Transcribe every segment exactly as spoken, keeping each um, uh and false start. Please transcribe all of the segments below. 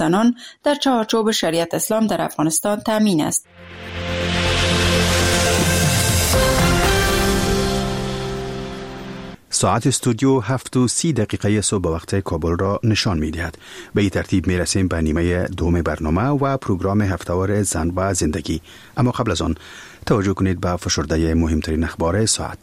زنان در چارچوب شریعت اسلام در افغانستان تامین است. ساعت استودیو هفت و سی دقیقه صبح وقت کابل را نشان می دهد. به این ترتیب می رسیم به نیمه دوم برنامه و پروگرام هفته‌وار زن و زندگی. اما قبل از آن توجه کنید به فشرده مهمترین اخبار ساعت.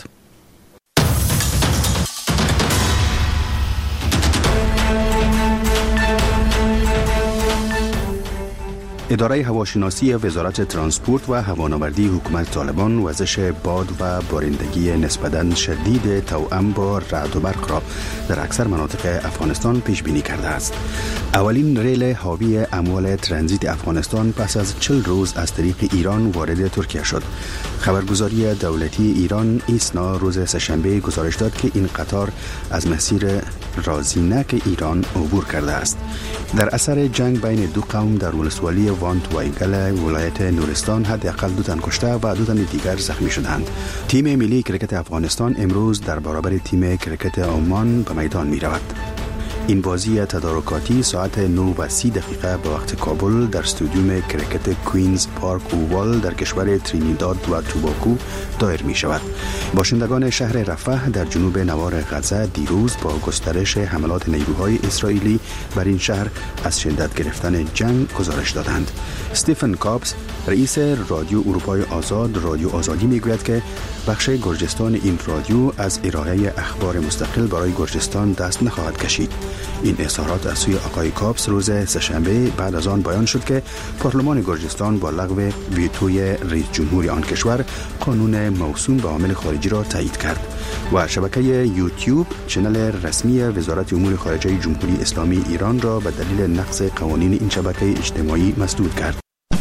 اداره هواشناسی وزارت ترانسپورت و هوانوردی حکومت طالبان وزش باد و بارندگی نسبتاً شدید توأم با رعد و برق را در اکثر مناطق افغانستان پیش بینی کرده است. اولین ریل حاوی اموال ترانزیت افغانستان پس از چهل روز از طریق ایران وارد ترکیه شد. خبرگزاری دولتی ایران ایسنا روز سه‌شنبه گزارش داد که این قطار از مسیر رازینک ایران عبور کرده است. در اثر جنگ بین دو قوم در ولسوالی وانت و ایگل ولایت نورستان حداقل دو تن کشته و دو تن دیگر زخمی شدند. تیم ملی کرکت افغانستان امروز در برابر تیم کرکت عمان به میدان می رود. این بازی تدارکاتی ساعت نه و سی دقیقه به وقت کابل در استادیوم کرکت کوینز پارک اووال در کشور ترینیداد و توباگو دایر می شود. باشندگان شهر رفح در جنوب نوار غزه دیروز با گسترش حملات نیروهای اسرائیلی بر این شهر از شدت گرفتن جنگ گزارش دادند. استیفن کابز رئیس رادیو اروپای آزاد رادیو آزادی می گوید که بخش گرجستان این رادیو از ارائه اخبار مستقل برای گرجستان دست نخواهد کشید. این اظهارات از سوی آقای کابس روز سه‌شنبه بعد از آن بیان شد که پارلمان گرجستان با لغو ویتوی رئیس جمهور آن کشور قانون موسوم به عامل خارجی را تایید کرد و شبکه یوتیوب چنل رسمی وزارت امور خارجه جمهوری اسلامی ایران را به دلیل نقض قوانین این شبکه اجتماعی مسدود کرد.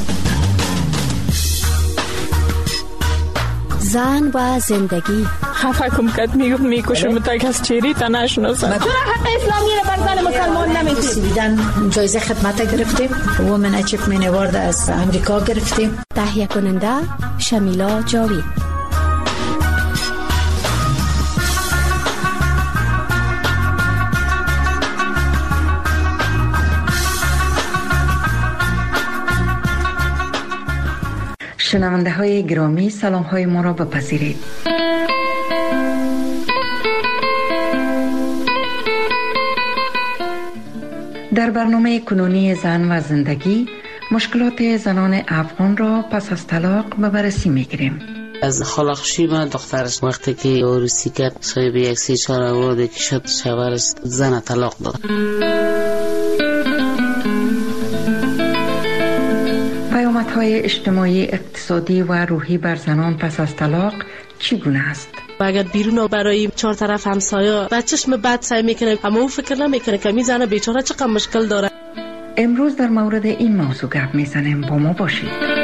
زن و زندگی خفه کم کد میگفت میکشم تا کس چیری تا نشناسم. چرا حق اسلامی را بر زن مسلمان نمیدید؟ دیدن جایزه خدمت گرفتیم، وومن اچیومنت اوارد از امریکا گرفتیم. تهیه کننده شمیلا جاوید. شنونده های گرامی سلام های ما را بپذیرید. در برنامه کنونی زن و زندگی مشکلات زنان افغان را پس از طلاق به بررسی میگیریم. از خلاقشی من دخترش وقتی که عروسی کرد صاحب یک سی چهار آورده که شد شوهرش زن طلاق داد. پیامدهای اجتماعی، اقتصادی و روحی بر زنان پس از طلاق چگونه است؟ و اگر بیرون برای چهار طرف همسایه و چشم بد سعی میکنه اما او فکر نمیکنه که می زنه بیچاره چقدر مشکل داره. امروز در مورد این موضوع گپ میزنیم، با ما باشید.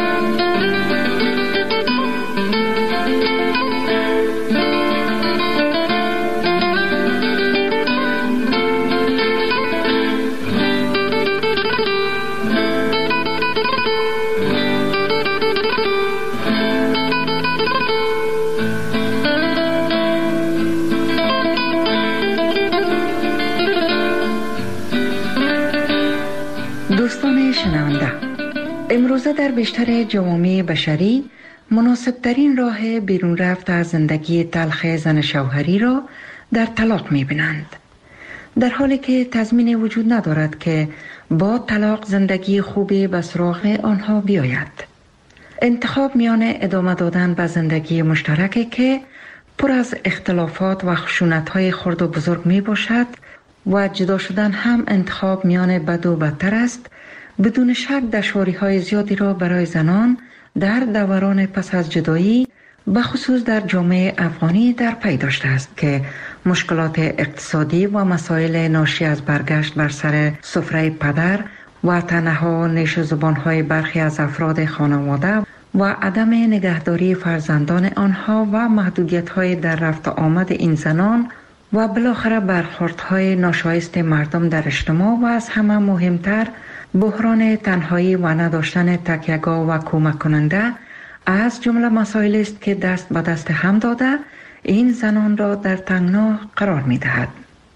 دوستان شنونده، امروزه در بیشتر جوامع بشری مناسبترین راه بیرون رفت از زندگی تلخ زن شوهری را در طلاق می‌بینند، در حالی که تضمین وجود ندارد که با طلاق زندگی خوبی به سراغ آنها بیاید. انتخاب میان ادامه دادن به زندگی مشترکی که پر از اختلافات و خشونت‌های خرد و بزرگ میباشد و جدا شدن هم انتخاب میان بد و بدتر است، بدون شک دشواری‌های زیادی را برای زنان در دوران پس از جدایی به خصوص در جامعه افغانی در پی داشته است که مشکلات اقتصادی و مسائل ناشی از برگشت بر سر سفره پدر و تنها نیش و زبان‌های برخی از افراد خانواده و عدم نگهداری فرزندان آنها و محدودیت‌های در رفت و آمد این زنان و بالاخره برخوردهای ناشایست مردم در اجتماع و از همه مهمتر بحران تنهایی و نداشتن تکیه‌گاه و کمک کننده از جمله مسائلی است که دست به دست هم داده این زنان را در تنگنا قرار می دهد.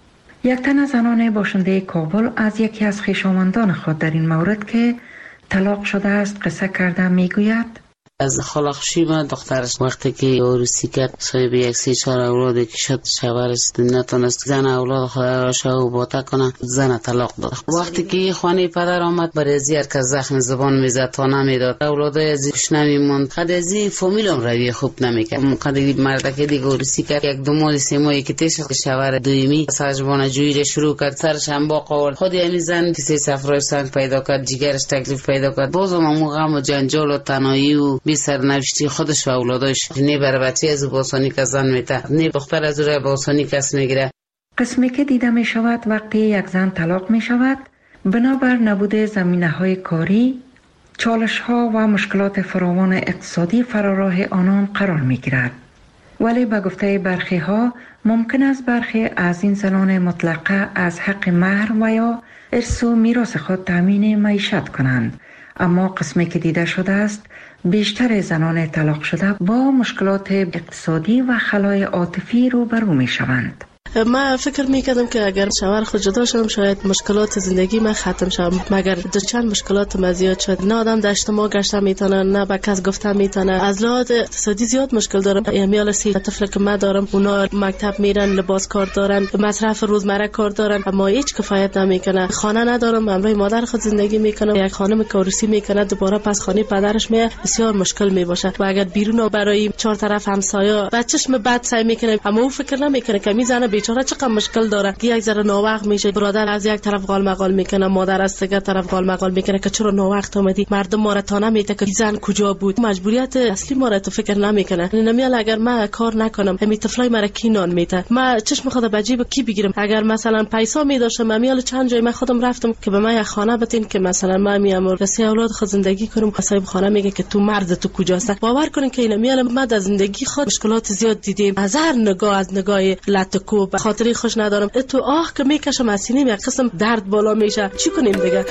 یک تن از زنان باشنده کابل از یکی از خویشاوندان خود در این مورد که طلاق شده است قصه کرده میگوید: از خلاقشی من دخترش وقتی که عروسی کرد صاحب یک سه چهار اولادی که شد شوهرش نتونست زن اولاد خود را شو باتا کنه، زن طلاق داد. وقتی که خانه پدر آمد برای زیر که زخم زبان میزد تا نمیداد، اولادای از کش نمیموند، خود از فامیلم روی خوب نمیکرد. خود مرد که دیگه عروسی کرد یک دو ماه سه ماهی که تیش شوهر دویمی سرجبان جویی شروع کرد، سرش هم با قول خود همین زن کسی سفرای سنگ پیدا کرد، جگرش تکلیف پیدا کرد، بازم همون غم و جنجال و تنهایی و بی سرنوشتی خودش و اولادش. نه بر بچه از باسانی که زن میته، نه دختر از روی باسانی کس میگیره. قسمی که دیده می شود وقتی یک زن طلاق می شود بنابر نبوده زمینه های کاری، چالش ها و مشکلات فراوان اقتصادی فراراه آنان قرار می گیرد. ولی به گفته برخی ها ممکن است برخی از این زنان مطلقه از حق مهر و یا ارث و میراث خود تامین معیشت کنند، اما قسمی که دیده شده است بیشتر زنان طلاق شده با مشکلات اقتصادی و خلای عاطفی روبرو می شوند. من فکر میکردم که اگر شوهر خود جدا شدم شاید مشکلات زندگی من ختم شد، مگر دو چند مشکلات من زیاد شد. نه آدم در اجتماع گشته میتونه، نه به کس گفته میتونه. از لحاظ اقتصادی زیاد مشکل دارم. امیال سی طفل که من دارم اونا مکتب میرن، لباس کار دارن، مصرف روزمره کار دارن، اما هیچ کفایت نمیکنه. خانه ندارم، همراه مادر خود زندگی میکنم. یک خانم که عروسی میکنه دوباره پس خانه پدرش میاد، بسیار مشکل میباشه. و اگر بیرون برای چهار طرف همسایه و چشم بد سعی میکنه، اما او فکر نمیکنه که میزنه بیچاره چقدر مشکل داره که یک ذره ناوقت میشه. برادر از یک طرف قال مقال میکنه، مادر از دیگر طرف قال مقال میکنه که چرا ناوقت اومدی، مردم ما را تا نمیته که زن کجا بود. مجبوریت اصلی ما را تو فکر نمیکنه. نمیال اگر من کار نکنم همین طفلای مرا کی نان میته، من چشم خود به جیب کی بگیرم؟ اگر مثلا پیسا میداشم امیال چند جای من خودم رفتم که به من یک خانه بتین که مثلا من میام رسی اولاد خود زندگی کنم، صاحب خانه میگه که تو مرد تو کجاست. باور کنین که اینا میال ما در زندگی خود مشکلات زیاد دیدیم. از هر نگاه از نگاه لطکو به خاطر خوش ندارم تو آه که میکشم از سینه یک قسم درد بالا میشه. چی کنیم دیگه؟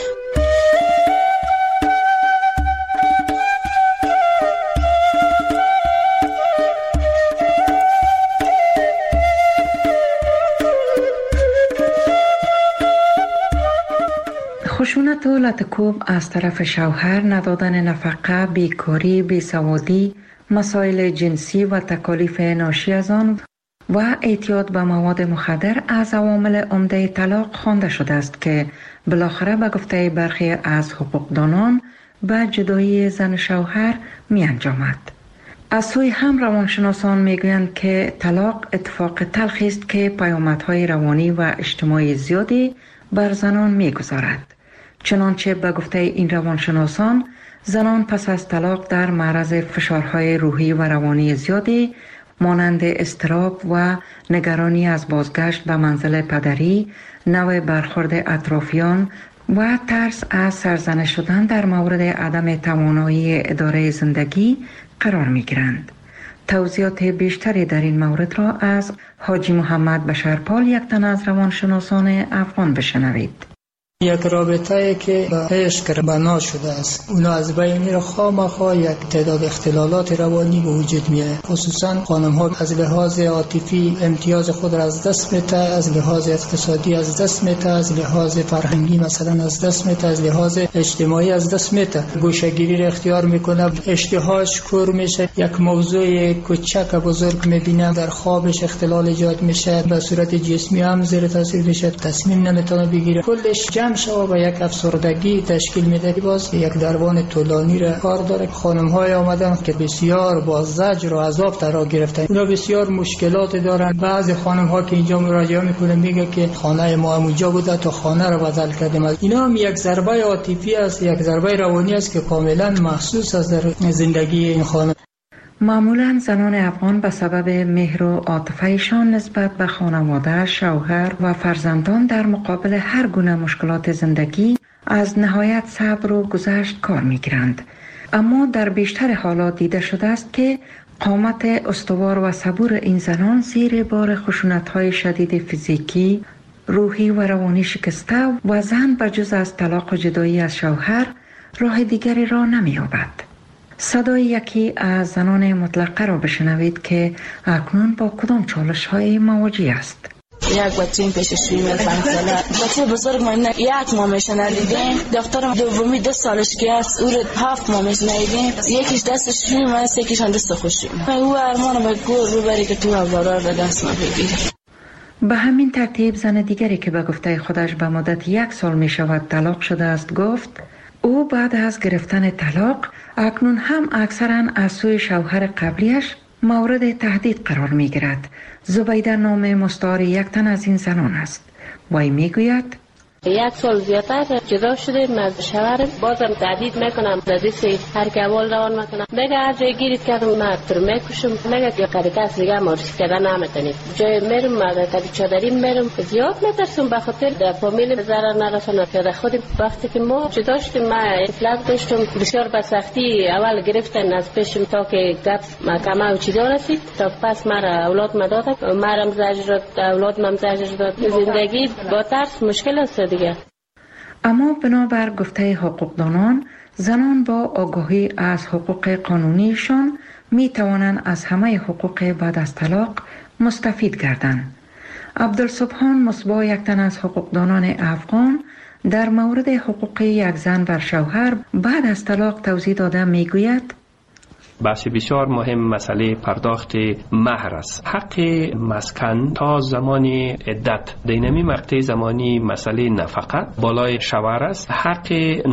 خشونت و لطکوب از طرف شوهر، ندادن نفقه، بیکاری، بیسوادی، مسائل جنسی و تکالیف ناشی از آن و اعتیاد به مواد مخدر از عوامل عمده طلاق خوانده شده است که بالاخره به گفته برخی از حقوقدانان به جدایی زن شوهر می انجامد. از سوی هم روانشناسان می گویند که طلاق اتفاق تلخی است که پیامدهای روانی و اجتماعی زیادی بر زنان می گذارد. چنانچه به گفته این روانشناسان زنان پس از طلاق در معرض فشارهای روحی و روانی زیادی مانند اضطراب و نگرانی از بازگشت به منزل پدری، نوع برخورد اطرافیان و ترس از سرزنش شدن در مورد عدم توانایی اداره زندگی قرار می گیرند. توضیحات بیشتری در این مورد را از حاجی محمد بشرپال، یک تن از روانشناسان افغان، بشنوید. یک رابطه که به عشق بنا شده است، اونا از بین میره، خامخا یک تعداد اختلالات روانی به وجود میاد. خصوصا خانم ها از لحاظ عاطفی امتیاز خود را از دست میده، از لحاظ اقتصادی از دست میده، از لحاظ فرهنگی مثلا از دست میده، از لحاظ اجتماعی از دست میده. گوشه‌گیری را اختیار میکنه، اشتهاش کور میشه، یک موضوع کوچک بزرگ میبینه، در خوابش اختلال ایجاد میشه، به صورت جسمی هم زیر تاثیر میشه، تصمیم نمیتونه بگیره، کلش جمع شده و یک افسردگی تشکیل میده. باز یک درمان طولانی را کار داره. خانم های آمدن که بسیار با زجر و عذاب ترا گرفتن، اونا بسیار مشکلات دارن. بعضی خانم ها که اینجا مراجعه میکنه میگه که خانه ما اونجا بوده تا خانه رو بدل کردیم. اینا هم یک ضربه عاطفی است، یک ضربه روانی است که کاملا محسوس است در زندگی این خانم. معمولا زنان افغان به سبب مهر و عاطفه‌شان نسبت به خانواده، شوهر و فرزندان در مقابل هر گونه مشکلات زندگی از نهایت صبر و گذشت کار می‌گیرند. اما در بیشتر حالات دیده شده است که قامت استوار و صبور این زنان زیر بار خشونت‌های شدید فیزیکی، روحی و روانی شکسته و زن بجز از طلاق و جدایی از شوهر راه دیگری را نمی‌یابد. صدای یکی از زنان مطلقه را بشنوید که اکنون با کدام چالش های مواجه است. یک بچه پیششویی میل پنج ساله بچه بزرگ من یک ماه میشه ندیدیم دکترم دومی دو سالش که است او هفت ماه میشه ندیدیم یکیش دستش شویم است یکیش هم دست خوشیم او ارمانم گور رو بری که تو اولار به دست ما بگیری. به همین ترتیب زن دیگری که به گفته خودش به مدت یک سال می شود طلاق شده است گفت او بعد از گرفتن طلاق اکنون هم اکثرا از سوی شوهر قبلیش مورد تهدید قرار می گیرد. زبیده نام مستعار یک تن از این زنان است. وی می گوید یک سال زیادتر جدا شدیم از شوهرم بازم تهدید میکنم دادیسی هر که اول روان میکنم میگه هر جای گیرید کردم من تر میکشم میگه که قریکاس دیگه مارسی کردن نمیتونید جای میرم من کدی چادری میرم زیاد میترسم به خاطر در فامیل ضرر نرسونه که خودم وقتی که ما جدا شدیم من اطلاق داشتم بسیار به سختی اول گرفتن از پیشم تا که گپ محکمه و چیزا رسید تا پس مرا اولاد مداد مرم زجر داد اولاد مم زجر داد زندگی با ترس مشکل است دیگه. اما بنابر گفته حقوقدانان زنان با آگاهی از حقوق قانونیشان می توانند از همه حقوق بعد از طلاق مستفید گردند. عبدالسبحان مصباح یک تن از حقوقدانان افغان در مورد حقوق یک زن بر شوهر بعد از طلاق توضیح داده می گوید بحث بسیار مهم مسئله پرداخت مهر است. حق مسکن تا زمان عدت دینمی مقطع زمانی مسئله نفقه بالای شوهر است. حق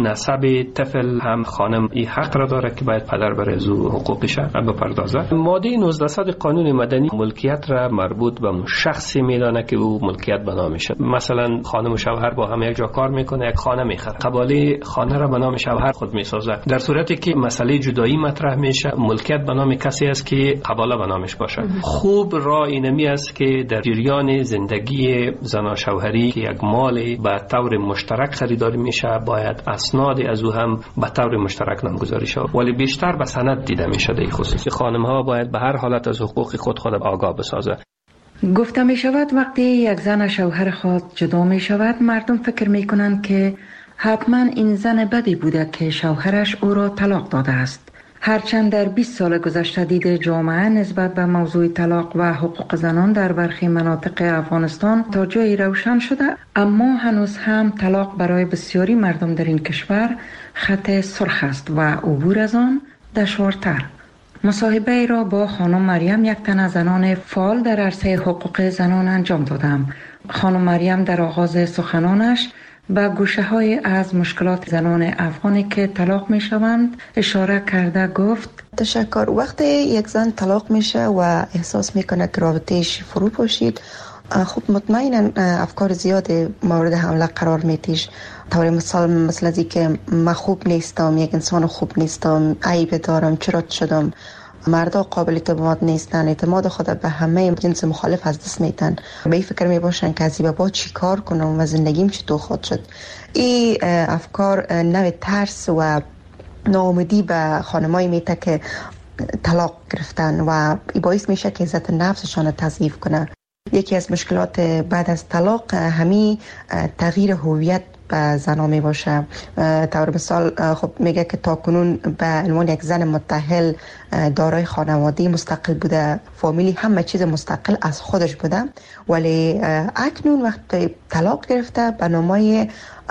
نسب طفل هم خانم این حق را داره که باید پدر بر از حقوقش بپردازه. ماده نوزده قانون مدنی ملکیت را مربوط به شخصی میدانه که او ملکیت به نامشه. مثلا خانم و شوهر با هم یک جا کار میکنه یک خانه میخره قباله خانه را به نام شوهر خود میسازه. در صورتی که مسئله جدایی مطرح میشه ملکیت به نام کسی است که قباله به نامش باشه. خوب راه اینمی است که در جریان زندگی زن و شوهری که یک مال به طور مشترک خریداری میشه باید اسناد از او هم به طور مشترک نامگذاری شود ولی بیشتر به سند دیده میشه. در خصوص خانم ها باید به هر حالت از حقوق خود خود آگاه بسازه. گفته می شود وقتی یک زن شوهر خود جدا می شود مردم فکر می کنند که حتما این زن بدی بوده که شوهرش او را طلاق داده است. هرچند در بیست سال گذشته دید جامعه نسبت به موضوع طلاق و حقوق زنان در برخی مناطق افغانستان تا جایی روشن شده اما هنوز هم طلاق برای بسیاری مردم در این کشور خط سرخ است و عبور از آن دشوارتر. مصاحبه ای را با خانم مریم یک تن از زنان فعال در عرصه حقوق زنان انجام دادم. خانم مریم در آغاز سخنانش به گوشه های از مشکلات زنان افغانی که طلاق می شوند اشاره کرده گفت تشکر. وقتی یک زن طلاق میشه و احساس میکنه که رابطهش فرو پاشید خب مطمئنا افکار زیاد مورد حمله قرار میتیش. طور مثال مثل ازی که من خوب نیستم یک انسان خوب نیستم عیب دارم چرا شدم مردا قابل اعتماد نیستن اعتماد خود به همه جنس مخالف از دست میتن به این فکر میباشن که از با چی کار کنم و زندگیم چطور خود شد. این افکار نوع ترس و ناامیدی به خانمایی میته که طلاق گرفتن و این باعث میشه که عزت نفسشان تضعیف کنه. یکی از مشکلات بعد از طلاق همین تغییر هویت به زنا می باشه. طور مثال خب میگه که تاکنون به عنوان یک زن متأهل دارای خانواده مستقل بوده فامیلی همه چیز مستقل از خودش بوده ولی اکنون وقتی طلاق گرفته به نامای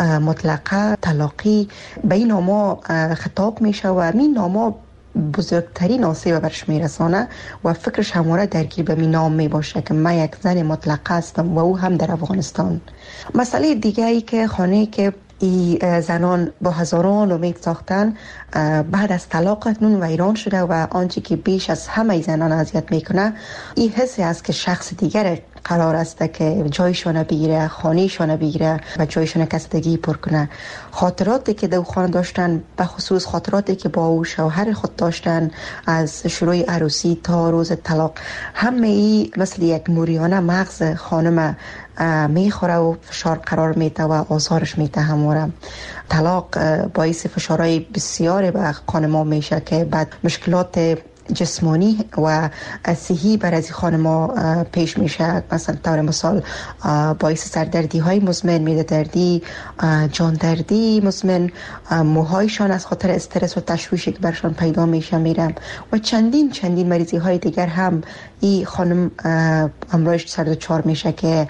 مطلقه طلاقی به این ناما خطاب میشه و این ناما بزرگترین آسیب برش میرسانه و فکرش همواره درگیر به می نام می باشه که من یک زن مطلقه هستم و او هم در افغانستان. مسئله دیگه ای که خانه که ای زنان با هزاران امید ساختن بعد از طلاق اکنون ویران شده و آنچه که بیش از همه زنان اذیت میکنه این حسی است که شخص دیگر قرار است که جایشان بگیره خانهشان بگیره و جایشان کسدگی پر کنه. خاطراتی که دو خانه داشتن به خصوص خاطراتی که با او شوهر خود داشتن از شروع عروسی تا روز طلاق همه ای مثل یک موریانه مغز خانم میخوره و فشار قرار میده و آزارش میده. همواره طلاق باعث فشارهای بسیاری به خانم‌ها میشه که بعد مشکلات جسمانی و صحی بر از خانم پیش میشه. مثلا طور مثال باعث سردردی های مزمن، معده دردی، جان دردی مزمن، موهایشان از خاطر استرس و تشویشی که برشان پیدا میشه میرم و چندین چندین مریضی های دیگر هم این خانم همراهش سر و چار میشه که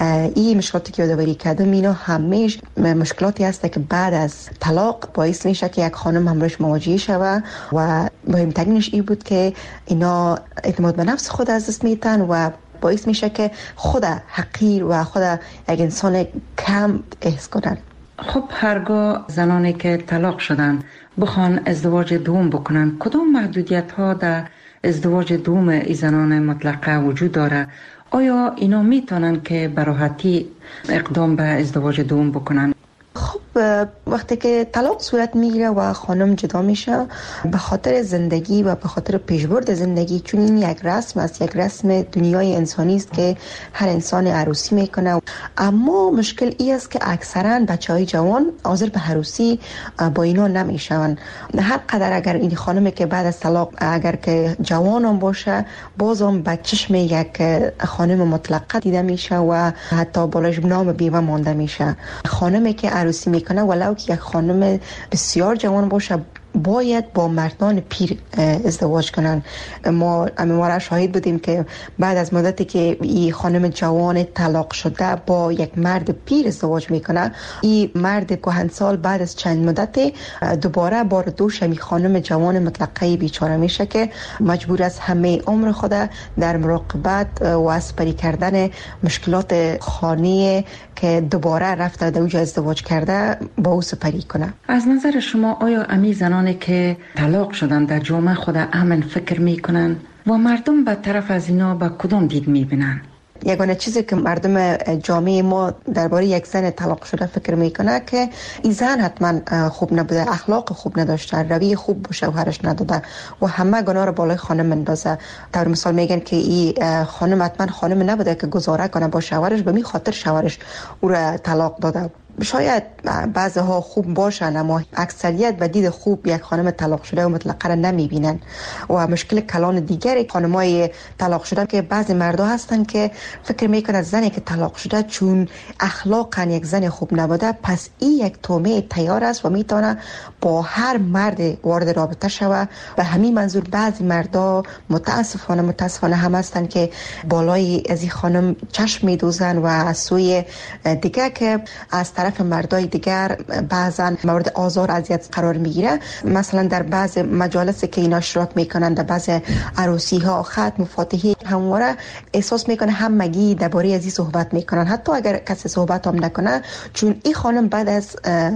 این مشکلاتی که یادآوری کردم اینا همیشه مشکلاتی هست که بعد از طلاق باعث میشه که یک خانم همراهش مواجه شود و مهمترینش این بود که اینا اعتماد به نفس خود از دست میتن و باعث میشه که خود حقیر و خود یک انسان کم احس کنن. خب هرگاه زنانی که طلاق شدن بخوان ازدواج دوم بکنن، کدام محدودیت ها در ازدواج دوم ای زنان مطلقه وجود داره؟ آیا اینا میتونن که به راحتی اقدام به ازدواج دوم بکنن؟ خب وقتی که طلاق صورت میگیره و خانم جدا میشه به خاطر زندگی و به خاطر پیشبرد زندگی، چون این یک رسم است، یک رسم دنیای انسانی است که هر انسان عروسی میکنه، اما مشکل ای است که اکثرا بچهای جوان حاضر به عروسی با اینا نمیشون. هر قدر اگر این خانمی که بعد از طلاق اگر که جوانم باشه بازم به چشم یک خانم مطلقه دیده میشه و حتی بالاش نام بیوه مانده میشه. خانمی که عروسی میکنه ولو که یک خانم بسیار جوان باشه باید با مردان پیر ازدواج کنن. ما امیواره شاهد بودیم که بعد از مدتی که این خانم جوان طلاق شده با یک مرد پیر ازدواج میکنه، این مرد کهنسال بعد از چند مدتی دوباره بار دوش می خانم جوان مطلقه بیچاره میشه که مجبور است همه عمر خود در مراقبت و اسپری کردن مشکلات خانه که دوباره رفته در اوج ازدواج کرده با او سپری کنه. از نظر شما آیا امی زنانی که طلاق شدن در جامعه خود امن فکر میکنن و مردم به طرف از اینا با کدام دید میبینن؟ یگانه چیزی که مردم جامعه ما درباره یک زن طلاق شده فکر میکنه که این زن حتما خوب نبوده، اخلاق خوب نداشته، روی خوب به شوهرش نداده و همه گناه رو بالای خانم مندازه. طور مثال میگن که این خانم حتما خانم نبوده که گزاره کنه با شوهرش، به می خاطر شوهرش او را طلاق داده. شاید بعضها خوب باشن اما اکثریت به دید خوب یک خانم طلاق شده و مطلقه را نمیبینن. و مشکل کلان دیگری خانمای طلاق شده که بعضی مردا هستن که فکر میکنن زنی که طلاق شده چون اخلاقا یک زن خوب نبوده پس این یک تومه تیار است و میتونه با هر مرد وارد رابطه شوه. به همین منظور بعضی مردا متاسفانه متاسفانه هم هستن که بالای از این خانم چشم میدوزن و از سوی دیگه که از طرف مردای دیگر بعضا مورد آزار اذیت قرار میگیره. مثلا در بعض مجالسی که اینا اشتراک میکنن، در بعض عروسی ها، ختم و فاتحه، همواره احساس میکنه همگی درباره ازی صحبت میکنن حتی اگر کسی صحبت هم نکنه، چون این خانم بعد از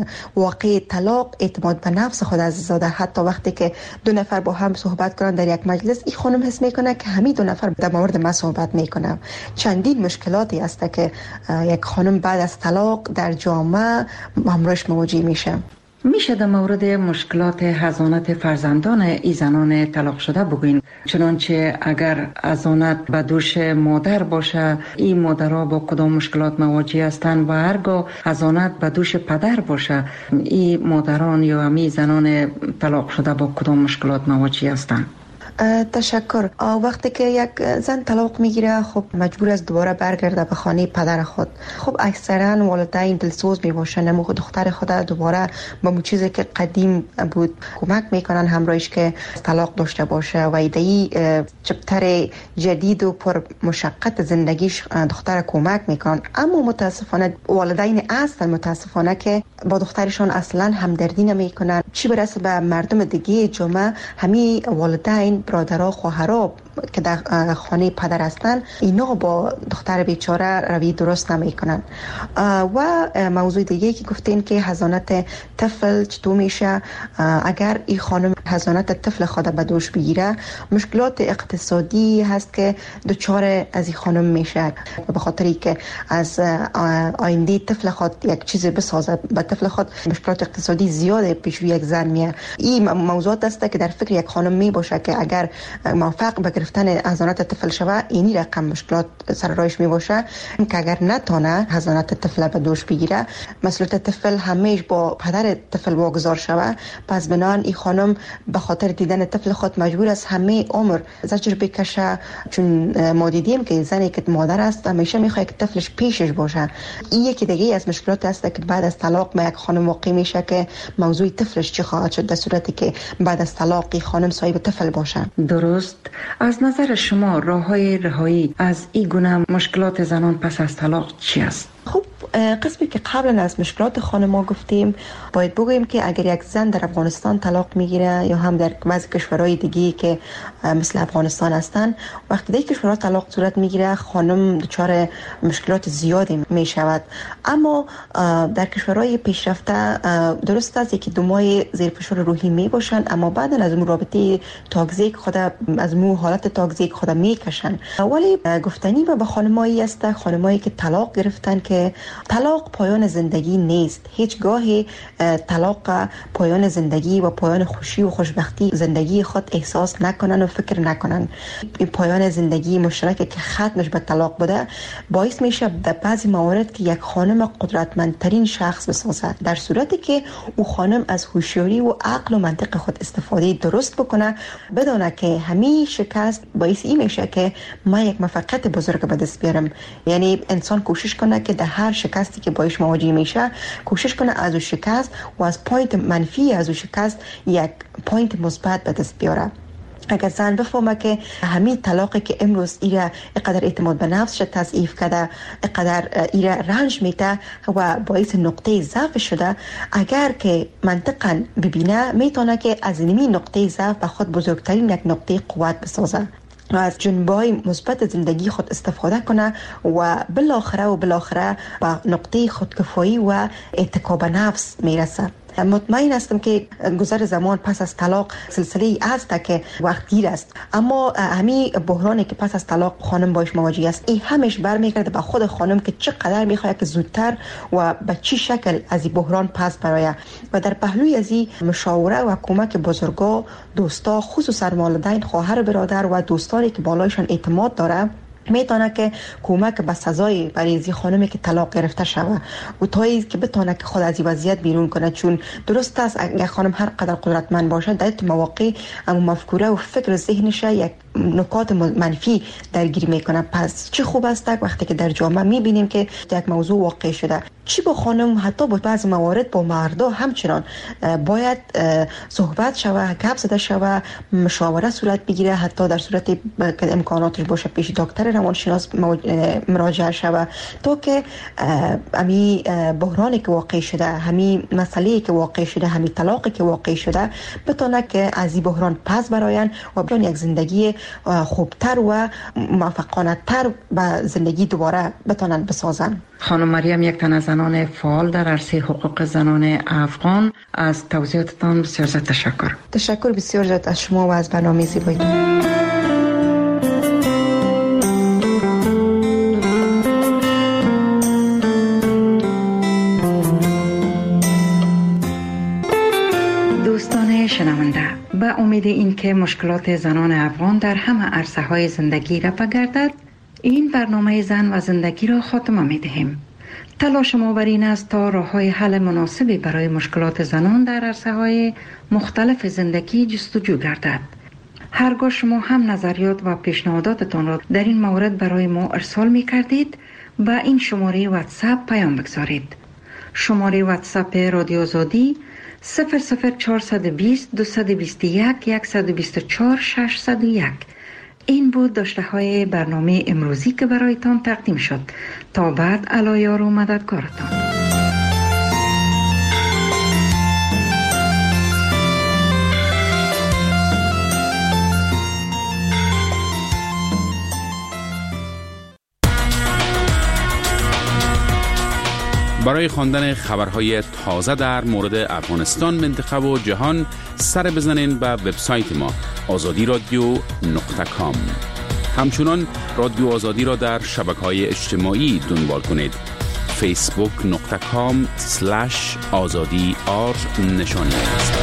واقع طلاق اعتماد به نفس خود از زاده. حتی وقتی که دو نفر با هم صحبت کنن در یک مجلس، این خانم حس میکنه که همین دو نفر در مورد ما صحبت میکنن. چندین مشکلاتی هست که یک خانم بعد از طلاق در جامعه همراهش مواجه میشه. میشه در مورد مشکلات حضانت فرزندان ای زنان طلاق شده بگوین؟ چنانچه اگر حضانت به دوش مادر باشه این مادرها با کدام مشکلات مواجه هستند و هرگاه حضانت به دوش پدر باشه این مادران یا امی زنان طلاق شده با کدام مشکلات مواجه هستند؟ تشکر. وقتی که یک زن طلاق میگیره خب مجبور است دوباره برگرده به خانه پدر خود. خب اکثرا والدین دلسوز میباشن نمو دختر خود دوباره با اون چیزی که قدیم بود کمک میکنن همراهش که طلاق داشته باشه و ایدهی چپتر جدید و پر مشقت زندگیش دختر کمک میکنن. اما متاسفانه والدین اصلا متاسفانه که با دخترشان اصلا همدردی نمیکنن، چی برسه به مردم دیگه جامعه. همین والدین، برادرها، خواهرها که در خانه پدر هستن اینا با دختر بیچاره روی درست نمی کنن. و موضوع دیگه که گفتین که حضانت طفل چطور میشه اگر این خانم حضانت طفل خود به دوش بگیره، مشکلات اقتصادی هست که دچار از این خانم میشه به خاطری که از آینده طفل خود یک چیز بسازه به طفل خود مشکلات اقتصادی زیاده پیش روی یک زن میه. این موضوعات است که در فکر یک خانم می باشه که اگر موفق به گرفتن حضانت طفل شوه اینی رقم مشکلات سر راهش می باشه که اگر نتونه حضانت طفل به دوش بگیره مسئولیت طفل همیشه با پدر طفل واگذار شوه. پس بنان این خانم به خاطر دیدن طفل خود مجبور است همه عمر زجر بکشه، چون ما دیدیم که زنی که مادر است همیشه میخواد که طفلش پیشش باشه. این یکی دیگه از مشکلات است که بعد از طلاق ما یک خانم واقع میشه که موضوع طفلش چی خواهد شد در صورتی که بعد از طلاق خانم صاحب طفل باشه. درست. از نظر شما راههای رهایی از این گونه مشکلات زنان پس از طلاق چی است؟ خب قسمی که قبلا از مشکلات خانم‌ها گفتیم، باید بگوییم که اگر یک زن در افغانستان طلاق میگیره یا هم در بعضی کشورهای دیگه که مثل افغانستان هستن، وقتی در کشورها طلاق صورت میگیره خانم دچار مشکلات زیادی میشود. اما در کشورهای پیشرفته درست است یکی دو ماه زیر فشار روحی می باشند، اما بعد از اون رابطه تاکسیک خود از مو حالت تاکسیک خود میکشن. ولی گفتنی به خانمایی است، خانمایی که طلاق گرفتن، که طلاق پایان زندگی نیست. هیچگاه طلاق پایان زندگی و پایان خوشی و خوشبختی زندگی خود احساس نکنن و فکر نکنن. این پایان زندگی مشترک که ختمش به طلاق بوده باعث میشه در بعضی موارد که یک خانم قدرتمندترین شخص بسازه، در صورتی که او خانم از هوشیاری و عقل و منطق خود استفاده درست بکنه، بدونه که همین شکست باعث این میشه که من یک موفقیت بزرگ به دست بیارم. یعنی انسان کوشش کنه که در هر شکستی که باش مواجه میشه کوشش کنه از اون شکست و از پوینت منفی از اون شکست یک پوینت مثبت به دست بیاره. اگر زن بفهمه که همین طلاقی که امروز ایره اینقدر اعتماد به نفسش تضعیف کرده، اینقدر ایره رنج میده و باعث نقطه ضعف شده، اگر که منطقاً ببینه میتونه که از این نقطه ضعف به خود بزرگترین یک نقطه قوت بسازه و از جنبه‌های مثبت زندگی خود استفاده کنه و بالاخره و بالاخره به نقطه خودکفایی و اتکا به نفس میرسه. مطمئن هستم که گذر زمان پس از طلاق سلسله است که وقت گیر است، اما همین بحرانی که پس از طلاق خانم باش مواجه است این همش برمیگرده به خود خانم که چقدر میخواد که زودتر و به چی شکل از این بحران پس برایه. و در پهلوی از این مشاوره و کمک بزرگا، دوستا، خصوصا والدین، خواهر، برادر و دوستانی که بالایشان اعتماد داره میتونه که کمک به سزای برای از خانمی که طلاق گرفته شوه و تایی که بتونه که خود از این وضعیت بیرون کنه. چون درست است اگر خانم هر قدر قدرتمند باشه در این مواقع اما مفکوره و فکر ذهنش یک نکات منفی درگیر میکنه. پس چه خوب است وقتی که در جامعه میبینیم که یک موضوع واقع شده، چی با خانم حتی با بعض موارد با مردا همچنان باید صحبت شوه، گپ زده شوه، مشاوره صورت بگیره، حتی در صورت که امکاناتش باشه پیش دکتر روانشناس مراجعه شوه تا که همین بحرانی که واقع شده، همین مسئله‌ای که واقع شده، همین طلاقی که واقع شده بتونه که از این بحران پس براین و بیان یک زندگی خوبتر و موفقانه تر به زندگی دوباره بتونن بسازن. خانم مریم، یک تن از زنان فعال در عرصه حقوق زنان افغان، از توضیحاتتان بسیار زیاد تشکر. تشکر بسیار زیاد از شما و از برنامه زیباییتون. دوستان شنونده، به امید اینکه مشکلات زنان افغان در همه عرصه های زندگی رفع گردد، این برنامه زن و زندگی را خاتمه می دهیم. تلاش ما بر این است تا راه‌های حل مناسبی برای مشکلات زنان در عرصه‌های مختلف زندگی جستجو گردد. هرگاه شما هم نظریات و پیشنهاداتتان را در این مورد برای ما ارسال می کردید، با این شماره واتساپ پیام بگذارید. شماره واتساپ رادیو آزادی صفر صفر چهارصد و بیست دویست و بیست و یک صد و بیست و چهار ششصد و یک. این بود داشته های برنامه امروزی که برایتان تقدیم شد. تا بعد، علایار و مددگارتان. برای خواندن خبرهای تازه در مورد افغانستان، منطقه و جهان سر بزنین به وبسایت ما آزادی رادیو نقطه کام. همچنان رادیو آزادی را در شبکه‌های اجتماعی دنبال کنید. فیسبوک نقطه کام سلش آزادی آر نشانی است.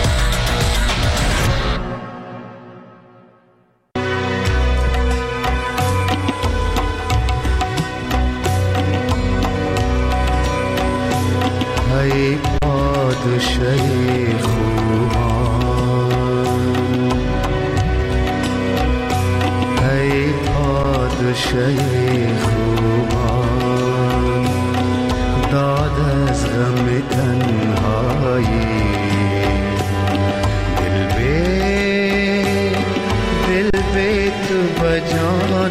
ای پادشاهی خوبان، پادشه خوبان داد از غم تنهایی دل به دل به تو بجان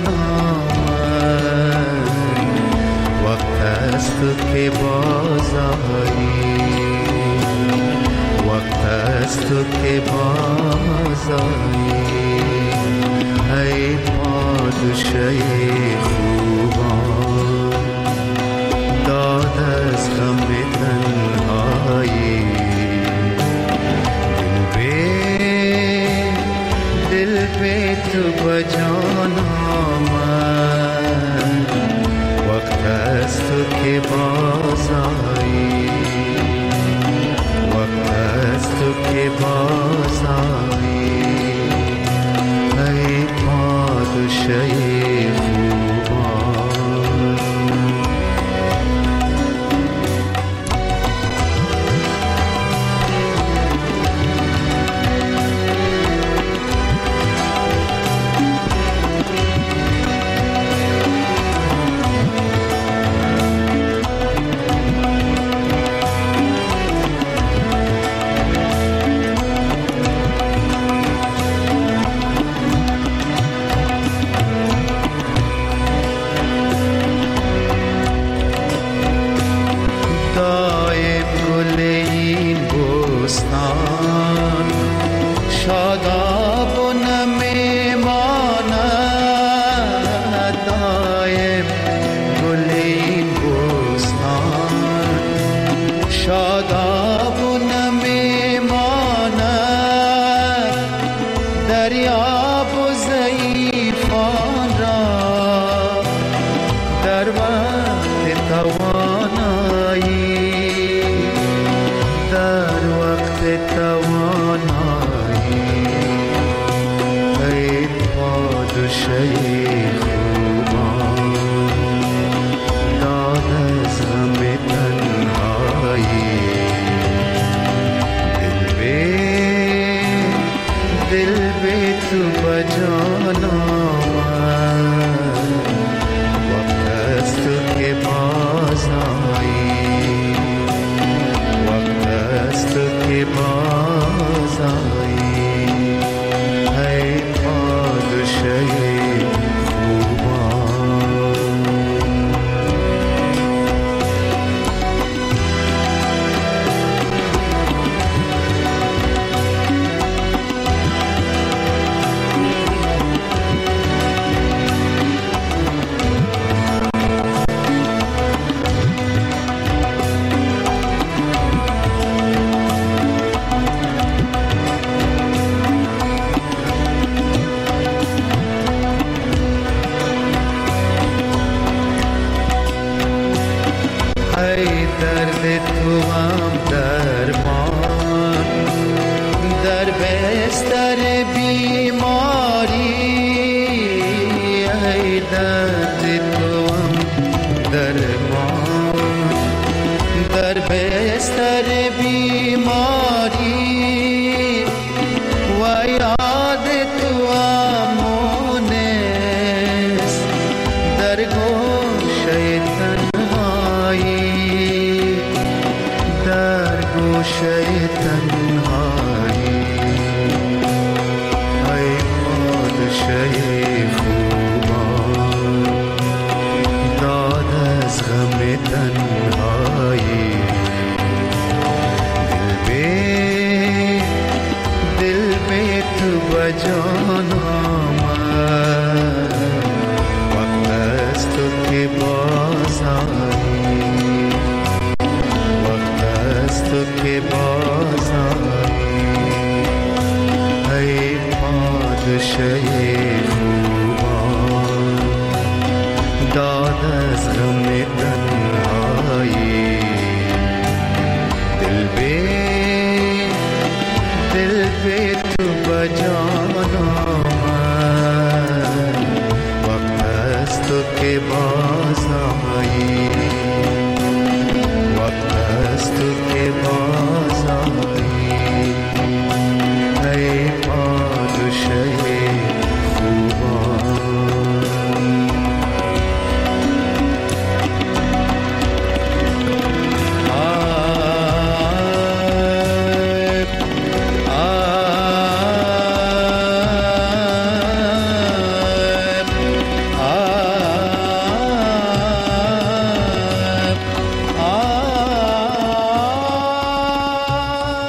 آمد وقت است که باز آیی وقت است که باز آیی ای پادشه خوبان داد از غم تنهایی دل به دل به تو بجان آمد وقت است که باز آیی وقت است که باز آیی ای پادشه के बाद